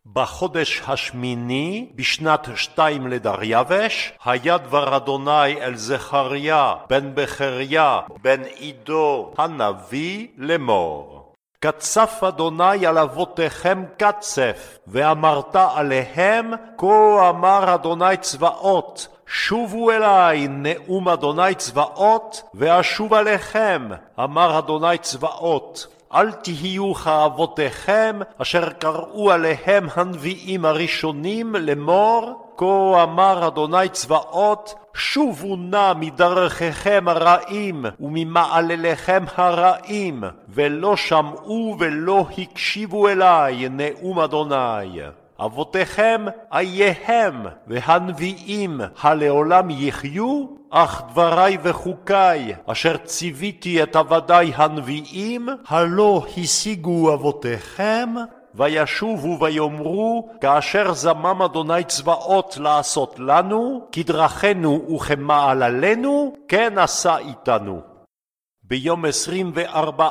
בחודש השמיני, בשנת 2 לדריווש, היה דבר אדוני אל זכריה בן בחריה בן עידו הנביא לאמור. קצף אדוני על אבותיכם קצף, ואמרת עליהם, כה אמר אדוני צבאות, שובו אליי נאום אדוני צבאות, ואשוב עליכם, אמר אדוני צבאות. אל תהיו כאבותיכם, אשר קראו עליהם הנביאים הראשונים לאמור, כה אמר אדוני צבאות, שובו נא מדרכיכם הרעים וממעלליכם הרעים, ולא שמעו ולא הקשיבו אליי נאום אדוני. אבותיכם אייהם והנביאים הלעולם יחיו, אך דברי וחוקי אשר ציוויתי את עבדי הנביאים הלא השיגו אבותיכם, וישובו ויאמרו, כאשר זמם אדוני צבאות לעשות לנו, כדרכנו וכמעללינו, כן עשה איתנו. ביום 24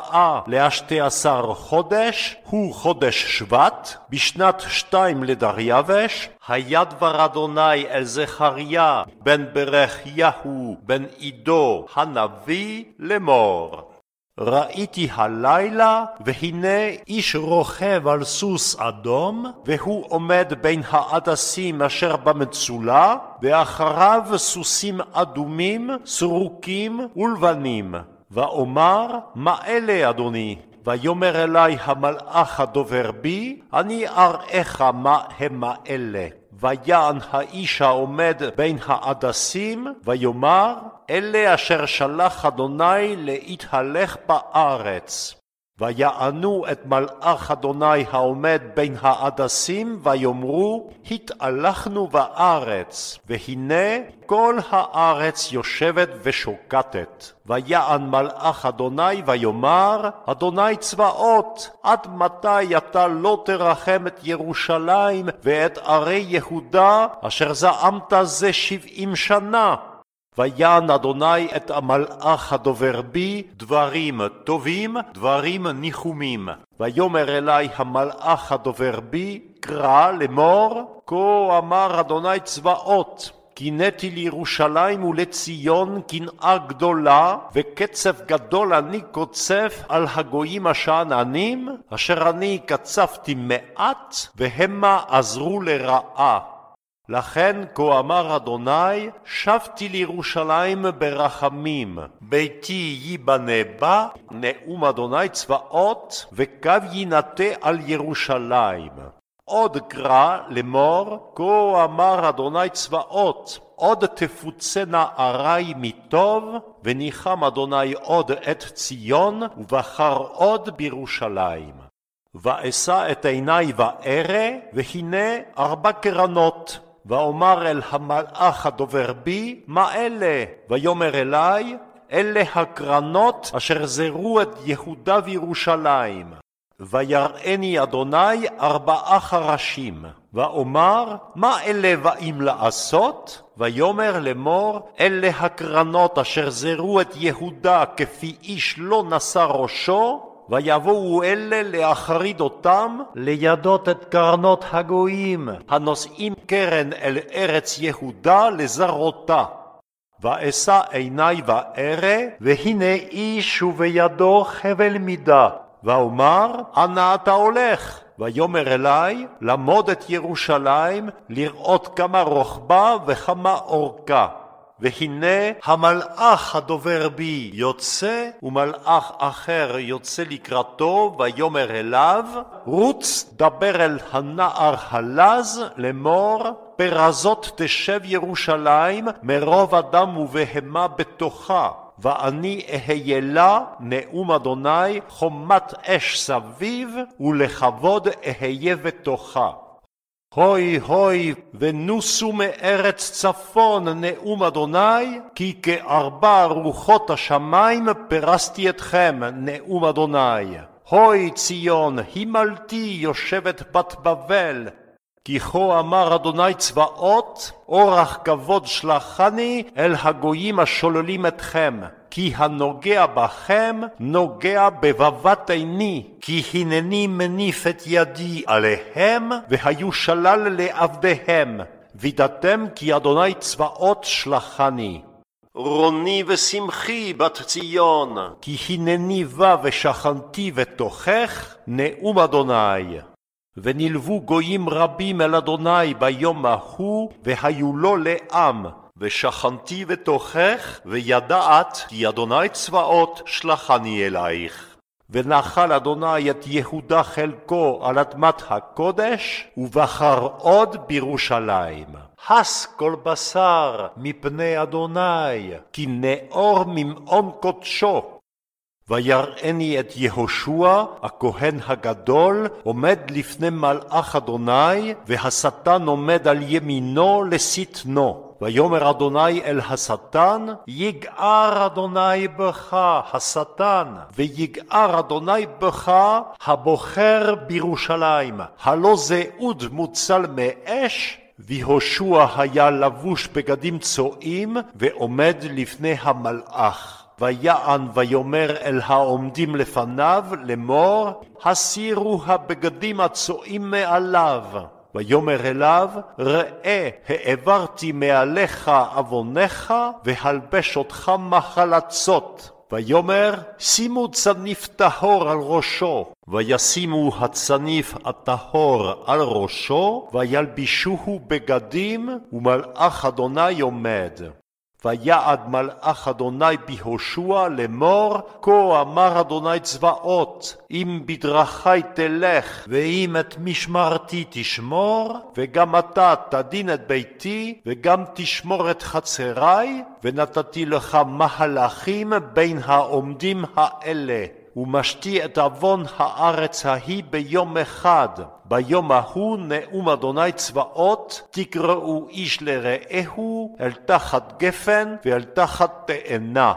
ל-12 חודש, הוא חודש שבט, בשנת 2 לדריווש, היה דבר אדוני אל זכריה בן ברכיהו בן עידו הנביא לאמור. ראיתי הלילה, והנה איש רוכב על סוס אדום, והוא עומד בין העדשים אשר במצולה, ואחריו סוסים אדומים, סרוקים ולבנים. ואומר, מה אלה אדוני? ויאמר אלי המלאך הדובר בי, אני אראך מה המה אלה. ויען האיש העומד בין העדשים, ויאמר, אלה אשר שלח אדוני להתהלך בארץ. ויענו את מלאך אדוני העומד בין העדשים, ויאמרו, התהלכנו בארץ, והנה כל הארץ יושבת ושוקטת. ויען מלאך אדוני ויאמר, אדוני צבאות, עד מתי אתה לא תרחם את ירושלים ואת ערי יהודה, אשר זעמת זה 70 שנה? ויען אדוני את המלאך הדובר בי, דברים טובים, דברים ניחומים. ויאמר אלי המלאך הדובר בי, קרא לאמור, כה אמר אדוני צבאות, קינאתי לירושלים ולציון קנאה גדולה, וקצף גדול אני קוצף על הגויים השאננים, אשר אני קצפתי מעט, והמה עזרו לרעה. לכן כה אמר אדוני, שבתי לירושלים ברחמים, ביתי ייבנה בה, נאום אדוני צבאות, וקו יינטה על ירושלים. עוד קרא לאמור, כה אמר אדוני צבאות, עוד תפוצנה ערי מטוב, וניחם אדוני עוד את ציון, ובחר עוד בירושלים. ואשא את עיני וארא, והנה 4 קרנות. ואומר אל המלאך הדובר בי, מה אלה? ויאמר אלי, אלה הקרנות אשר זרו את יהודה וירושלים. ויראני אדוני 4 חרשים. ואומר, מה אלה באים לעשות? ויאמר לאמור, אלה הקרנות אשר זרו את יהודה כפי איש לא נשא ראשו, ויבואו אלה להחריד אותם, לידות את קרנות הגויים, הנושאים קרן אל ארץ יהודה לזרותה. ואשא עיני וארא, והנה איש ובידו חבל מידה. ואומר, אנה אתה הולך? ויאמר אלי, למוד את ירושלים, לראות כמה רוחבה וכמה אורכה. והנה המלאך הדובר בי יוצא, ומלאך אחר יוצא לקראתו, ויאמר אליו, רוץ דבר אל הנער הלז לאמור, פרזות תשב ירושלים מרוב אדם ובהמה בתוכה, ואני אהיה לה נאום אדוני חומת אש סביב, ולכבוד אהיה בתוכה. הוי הוי ונוסו מארץ צפון נאום אדוני, כי כ4 רוחות השמיים פרסתי אתכם נאום אדוני. הוי ציון הימלתי יושבת בת בבל, כי כה אמר אדוני צבאות, אורח כבוד שלחני אל הגויים השוללים אתכם, כי הנוגע בכם נוגע בבבת עיני, כי הנני מניף את ידי עליהם, והיו שלל לעבדיהם, וידעתם כי אדוני צבאות שלחני. רוני ושמחי בת ציון, כי הנני בא ושכנתי בתוכך, נאום אדוני. ונלוו גויים רבים אל אדוני ביום ההוא, והיו לו לעם, ושכנתי בתוכך, וידעת כי אדוני צבאות שלחני אלייך. ונחל אדוני את יהודה חלקו על אדמת הקודש, ובחר עוד בירושלים. הס כל בשר מפני אדוני, כי נאור ממעון קודשו. ויראני את יהושע, הכהן הגדול, עומד לפני מלאך אדוני, והשטן עומד על ימינו לשטנו. ויאמר אדוני אל השטן, יגער אדוני בך השטן, ויגער אדוני בך הבוחר בירושלים. הלא זה אוד מוצל מאש, ויהושע היה לבוש בגדים צועים, ועומד לפני המלאך. ויען ויאמר אל העומדים לפניו לאמור, הסירו הבגדים הצועים מעליו. ויאמר אליו, ראה העברתי מעליך עוונך, והלבש אותך מחלצות. ויאמר, שימו צניף טהור על ראשו. וישימו הצניף הטהור על ראשו, וילבישוהו בגדים, ומלאך אדוני עומד. ויעד מלאך אדוני ביהושע לאמור, כה אמר אדוני צבאות, אם בדרכי תלך, ואם את משמרתי תשמור, וגם אתה תדין את ביתי, וגם תשמור את חצרי, ונתתי לך מהלכים בין העומדים האלה. ומשתי את עוון הארץ ההיא ביום אחד. ביום ההוא נאום אדוני צבאות, תקראו איש לרעהו אל תחת גפן ואל תחת תאנה.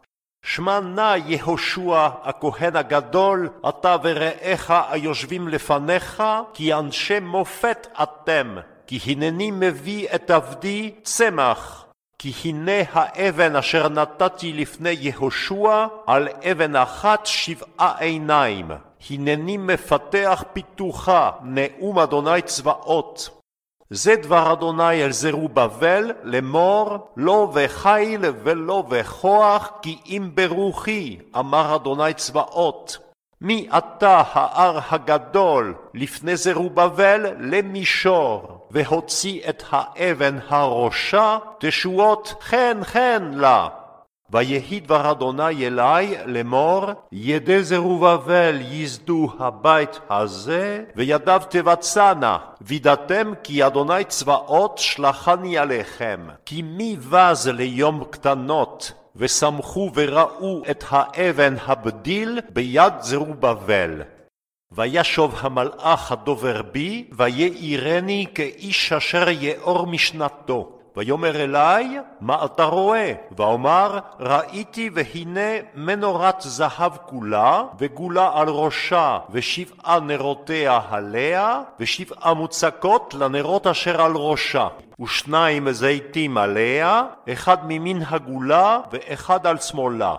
שמע נא יהושע הכהן הגדול, אתה ורעך היושבים לפניך, כי אנשי מופת אתם, כי הנני מביא את עבדי צמח. כי הנה האבן אשר נתתי לפני יהושע, על אבן אחת 7 עיניים. הנני מפתח פיתוחה, נאום אדוני צבאות. זה דבר אדוני אל זרובבל לאמור, לא בחיל ולא בכוח, כי אם ברוחי, אמר אדוני צבאות. מי אתה ההר הגדול לפני זרובבל למישור, והוציא את האבן הראשה, תשועות חן חן לה. ויהי דבר אדוני אלי לאמור, ידי זרובבל יסדו הבית הזה, וידיו תבצענה, וידעתם כי אדוני צבאות שלחני עליכם. כי מי בז ליום קטנות, ושמחו וראו את האבן הבדיל ביד זרובבל. וישוב המלאך הדובר בי, ויעירני כאיש אשר יאור משנתו. ויאמר אלי, מה אתה רואה? ואומר, ראיתי והנה מנורת זהב כולה, וגולה על ראשה, 7 נרותיה עליה, 7 מוצקות לנרות אשר על ראשה. 2 זיתים עליה, 1 ממין הגולה, ו1 על שמאלה.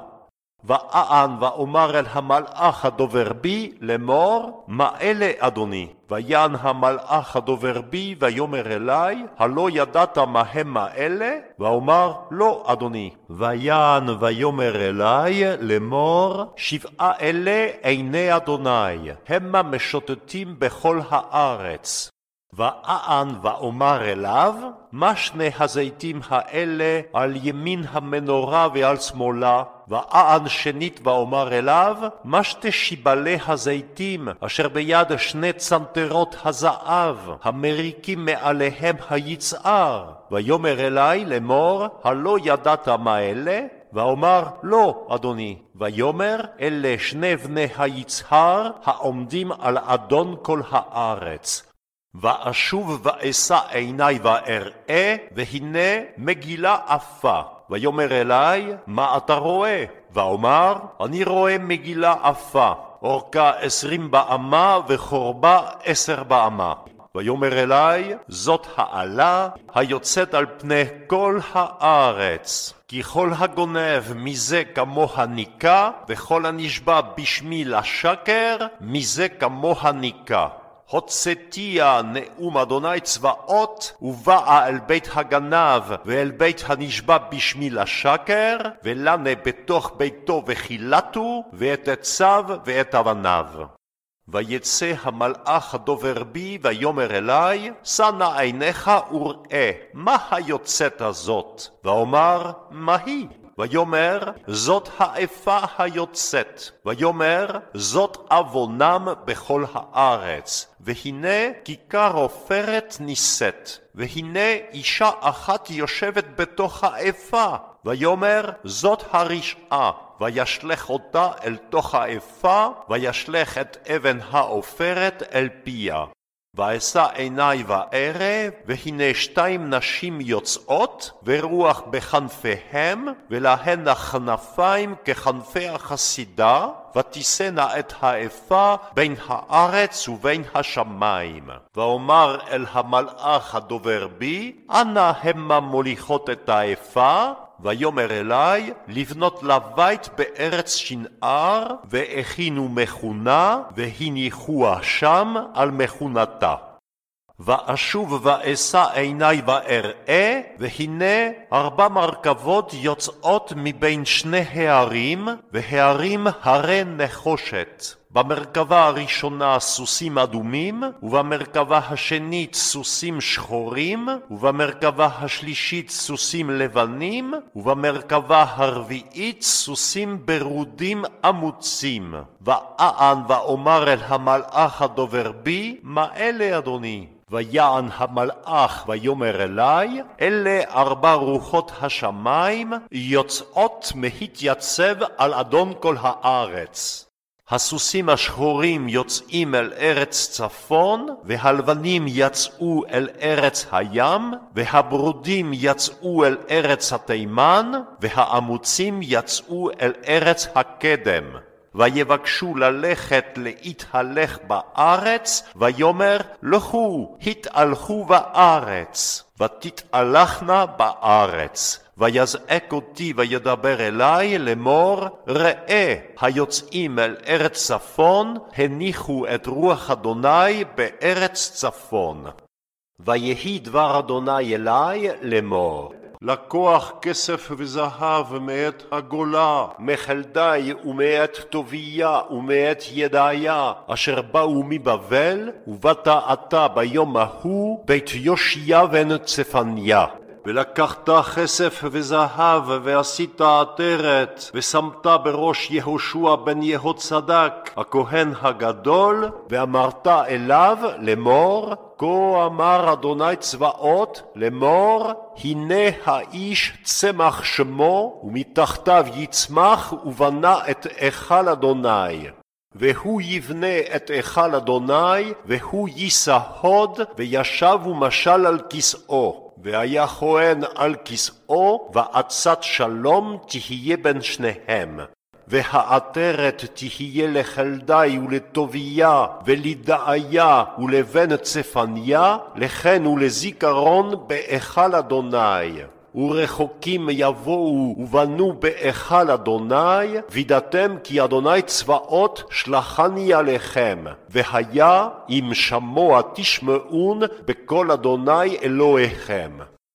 ואען ואומר אל המלאך הדובר בי לאמור, מה אלה אדוני? ויען המלאך הדובר בי ויאמר אלי, הלא ידעת מה המה אלה? ואומר, לא אדוני. ויען ויאמר אלי לאמור, 7 אלה עיני אדוני, המה משוטטים בכל הארץ. ואען ואומר אליו, מה 2 הזיתים האלה על ימין המנורה ועל שמאלה? ואען שנית ואומר אליו, מה 2 שיבלי הזיתים אשר ביד 2 צנתרות הזהב המריקים מעליהם היצהר? ויאמר אלי לאמור, הלא ידעת מה אלה? ואומר, לא אדוני. ויאמר, אלה 2 בני היצהר העומדים על אדון כל הארץ. ואשוב ואשא עיני ואראה, והנה מגילה עפה. ויאמר אלי, מה אתה רואה? ואומר, אני רואה מגילה עפה, אורכה 20 באמה וחורבה 10 באמה. ויאמר אלי, זאת העלה היוצאת על פני כל הארץ. כי כל הגונב מזה כמוה ניקה, וכל הנשבע בשמי לשקר, מזה כמוה ניקה. הוצאתיה נאום אדוני צבאות, ובאה אל בית הגנב ואל בית הנשבע בשמי לשקר, ולנה בתוך ביתו וחילתו, ואת עציו ואת אבניו. ויצא המלאך הדובר בי ויאמר אלי, שא נא עיניך וראה, מה היוצאת הזאת? ואומר, מה היא? ויאמר, זאת האפה היוצאת. ויאמר, זאת עוונם בכל הארץ. והנה כיכר עופרת נישאת. והנה אישה אחת יושבת בתוך האפה. ויאמר, זאת הרשעה. וישלך אותה אל תוך האפה, וישלך את אבן העופרת אל פיה. ואשא עיני וארא, והנה 2 נשים יוצאות, ורוח בכנפיהם, ולהן הכנפיים ככנפי החסידה, ותישאנה את האפה בין הארץ ובין השמיים. ואומר אל המלאך הדובר בי, אנה המה מוליכות את האפה? ויאמר אלי, לבנות לה בית בארץ שנער, והכינו מכונה, והניחוה שם על מכונתה. ואשוב ואשא עיני ואראה, והנה 4 מרכבות יוצאות מבין 2 הערים, והערים הרי נחושת. במרכבה הראשונה סוסים אדומים, ובמרכבה השנית סוסים שחורים, ובמרכבה השלישית סוסים לבנים, ובמרכבה הרביעית סוסים ברודים עמוצים. ואען ואומר אל המלאך הדובר בי, מה אלה אדוני? ויען המלאך ויאמר אלי, אלה 4 רוחות השמיים יוצאות מהתייצב על אדון כל הארץ. הסוסים השחורים יוצאים אל ארץ צפון, והלבנים יצאו אל ארץ הים, והברודים יצאו אל ארץ התימן, והעמוצים יצאו אל ארץ הקדם. ויבקשו ללכת להתהלך בארץ, ויאמר, לכו, התהלכו בארץ, ותתהלכנה בארץ. ויזעק אותי וידבר אלי לאמור, ראה, היוצאים אל ארץ צפון, הניחו את רוח אדוני בארץ צפון. ויהי דבר אדוני אלי לאמור, לקוח כסף וזהב מאת הגולה, מחלדי ומאת טוביה ומאת ידעיה, אשר באו מבבל, ובאת אתה ביום ההוא בית יושיה בן צפניה. ולקחת כסף וזהב ועשית עטרת, ושמת בראש יהושע בן יהוצדק הכהן הגדול, ואמרת אליו לאמור, כה אמר אדוני צבאות לאמור, הנה האיש צמח שמו, ומתחתיו יצמח ובנה את היכל אדוני. והוא יבנה את היכל אדוני, והוא יישא הוד, וישב ומשל על כסאו. והיה כהן על כסאו, ועצת שלום תהיה בין שניהם. והעטרת תהיה לחלדי ולטוביה ולדעיה ולבן צפניה, לכן ולזיכרון בהיכל אדוני. ורחוקים יבואו ובנו בהיכל אדוני, וידעתם כי אדוני צבאות שלחני עליכם. והיה אם שמוע תשמעון בקול אדוני אלוהיכם.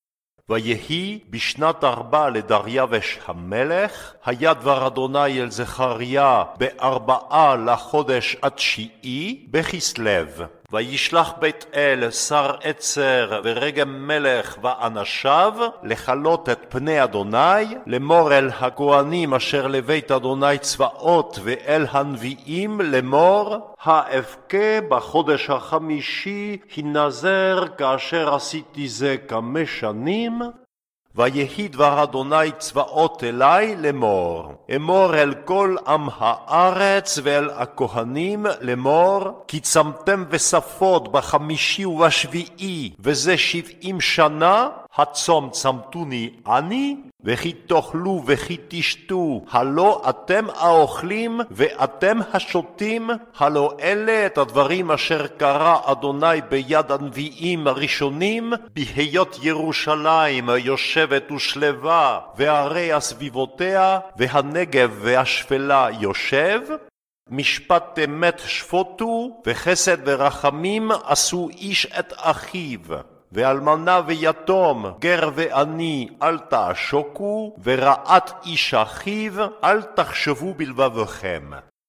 ויהי בשנת 4 לדריווש המלך, היה דבר אדוני אל זכריה ב4 לחודש התשיעי בכסלו. וישלח בית אל שר עצר ורגם מלך ואנשיו לחלות את פני אדוני, לאמור אל הכהנים אשר לבית אדוני צבאות ואל הנביאים לאמור, האבכה בחודש החמישי הנזר כאשר עשיתי זה 5 שנים. ויהי דבר אדוני צבאות אלי לאמור, אמור אל כל עם הארץ ואל הכהנים לאמור, כי צמתם וספות ב5 וב7, וזה 70 שנה, הצום צמתוני אני, וכי תאכלו וכי תשתו, הלא אתם האוכלים ואתם השותים, הלא אלה את הדברים אשר קרא אדוני ביד הנביאים הראשונים, בהיות ירושלים יושבת ושלווה, וערי הסביבותיה, והנגב והשפלה יושב, משפט אמת שפוטו, וחסד ורחמים עשו איש את אחיו. ואלמנה ויתום, גר ועני, אל תעשוקו, ורעת איש אחיו, אל תחשבו בלבבכם.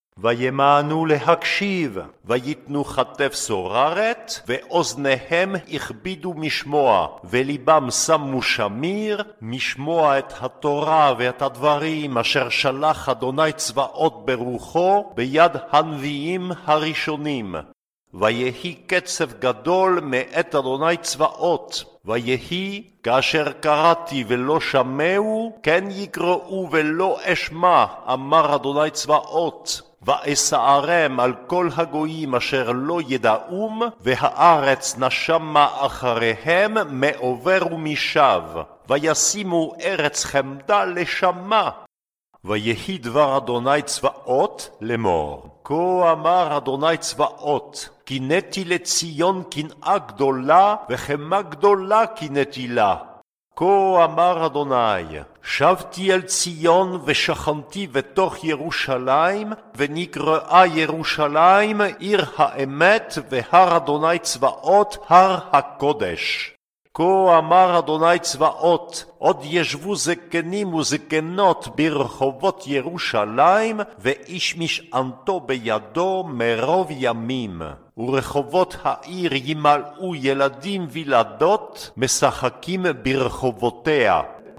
וימאנו להקשיב, ויתנו כתף סוררת, ואוזניהם הכבידו משמוע, וליבם שמו שמיר, משמוע את התורה ואת הדברים אשר שלח אדוני צבאות ברוחו, ביד הנביאים הראשונים. ויהי קצב גדול מאת אדוני צבאות, ויהי כאשר קראתי ולא שמעו, כן יקראו ולא אשמע, אמר אדוני צבאות. ואסערם על כל הגויים אשר לא ידעום, והארץ נשמה אחריהם מעובר ומשב, וישימו ארץ חמדה לשמה. ויהי דבר אדוני צבאות לאמור, כה אמר אדוני צבאות, קינאתי לציון קנאה גדולה, וחמה גדולה קינאתי לה. כה אמר אדוני, שבתי אל ציון ושכנתי בתוך ירושלים, ונקראה ירושלים עיר האמת, והר אדוני צבאות הר הקודש. כה אמר אדוני צבאות, עוד ישבו זקנים וזקנות ברחובות ירושלים, ואיש משענתו בידו מרוב ימים. ורחובות העיר ימלאו ילדים וילדות, משחקים ברחובותיה.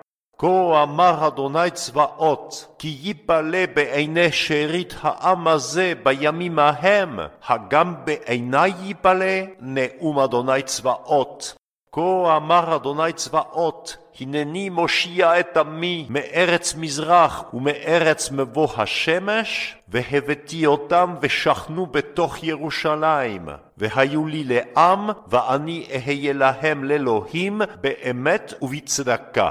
כה אמר אדוני צבאות, כי ייפלא בעיני שארית העם הזה בימים ההם, הגם בעיני ייפלא, נאום אדוני צבאות. כה אמר אדוני צבאות, הנני מושיע את עמי מארץ מזרח ומארץ מבוא השמש, והבאתי אותם ושכנו בתוך ירושלים, והיו לי לעם, ואני אהיה להם לאלוהים באמת ובצדקה.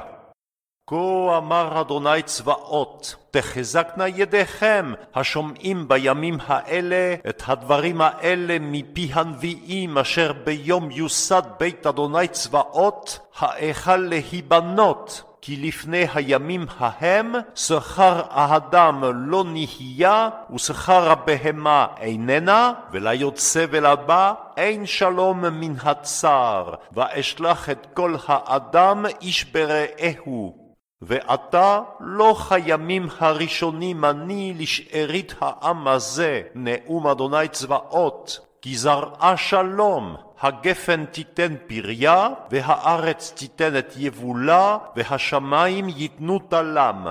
כה אמר אדוני צבאות, תחזקנה ידיכם השומעים בימים האלה את הדברים האלה מפי הנביאים אשר ביום יוסד בית אדוני צבאות האכל להיבנות, כי לפני הימים ההם שכר האדם לא נהיה ושכר הבהמה איננה, וליוצא ולבא אין שלום מן הצער, ואשלח את כל האדם איש ברעהו. ועתה לא כימים הראשונים אני לשארית העם הזה, נאום אדוני צבאות, כי זרעה שלום, הגפן תיתן פריה, והארץ תיתן את יבולה, והשמיים ייתנו תלם,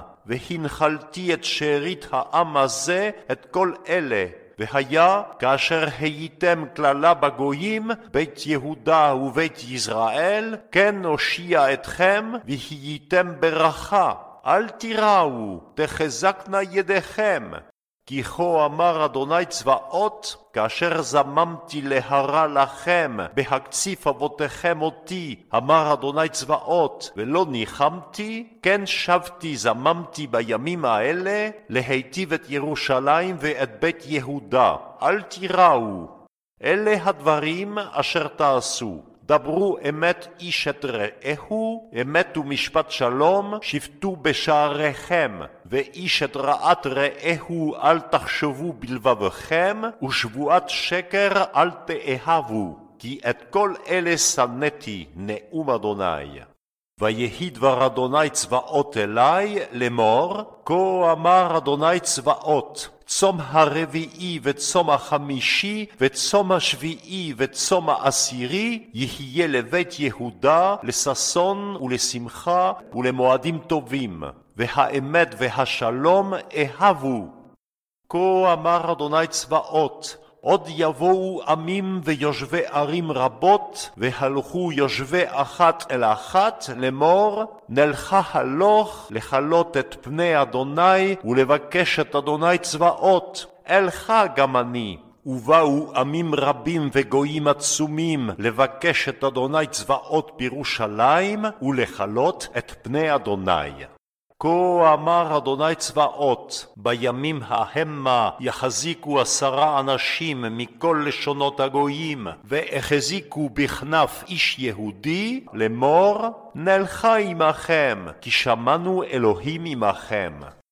והנחלתי את שארית העם הזה את כל אלה. והיה כאשר הייתם כללה בגויים, בית יהודה ובית ישראל, כן הושיע אתכם והייתם ברכה. אל תיראו, תחזקנה ידיכם. כי כה אמר אדוני צבאות, כאשר זממתי להרע לכם בהקציף אבותיכם אותי, אמר אדוני צבאות, ולא ניחמתי, כן שבתי זממתי בימים האלה, להיטיב את ירושלים ואת בית יהודה. אל תיראו. אלה הדברים אשר תעשו. דברו אמת איש את רעהו, אמת ומשפט שלום, שפטו בשעריכם, ואיש את רעת רעהו אל תחשבו בלבבכם, ושבועת שקר אל תאהבו, כי את כל אלה שנאתי, נאום אדוני. ויהי דבר אדוני צבאות אלי לאמור, כה אמר אדוני צבאות, צום הרביעי וצום החמישי וצום השביעי וצום העשירי יהיה לבית יהודה לששון ולשמחה ולמועדים טובים, והאמת והשלום אהבו. כה אמר אדוני צבאות, עוד יבואו עמים ויושבי ערים רבות, והלכו יושבי אחת אל אחת לאמור, נלכה הלוך לחלות את פני אדוני ולבקש את אדוני צבאות, אלכה גם אני. ובאו עמים רבים וגויים עצומים לבקש את אדוני צבאות בירושלים ולכלות את פני אדוני. כה אמר אדוני צבאות, בימים ההמה יחזיקו 10 אנשים מכל לשונות הגויים, והחזיקו בכנף איש יהודי לאמור, נלכה עמכם, כי שמענו אלוהים עמכם.